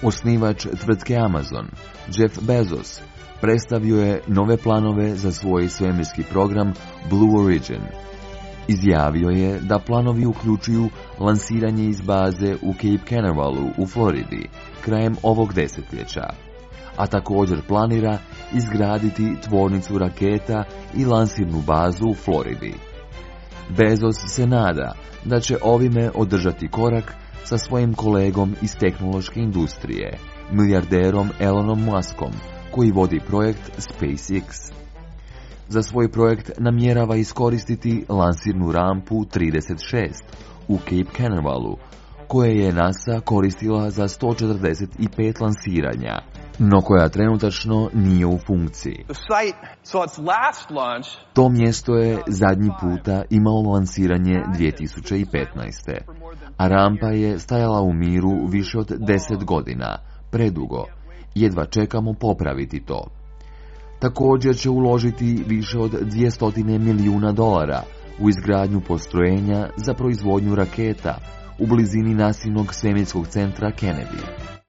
Osnivač tvrtke Amazon, Jeff Bezos, predstavio je nove planove za svoj svemirski program Blue Origin. Izjavio je da planovi uključuju lansiranje iz baze u Cape Canaverallu u Floridi krajem ovog desetljeća, a također planira izgraditi tvornicu raketa i lansirnu bazu u Floridi. Bezos se nada da će ovime održati korak sa svojim kolegom iz tehnološke industrije, milijarderom Elonom Muskom, koji vodi projekt SpaceX. Za svoj projekt namjerava iskoristiti lansirnu rampu 36 u Cape Canaverallu, koje je NASA koristila za 145 lansiranja, no koja trenutačno nije u funkciji. To mjesto je zadnji puta imalo lansiranje 2015. A rampa je stajala u miru više od 10 godina, predugo. Jedva čekamo popraviti to. Također će uložiti više od $200 milijuna u izgradnju postrojenja za proizvodnju raketa u blizini nasilnog svemirskog centra Kennedy.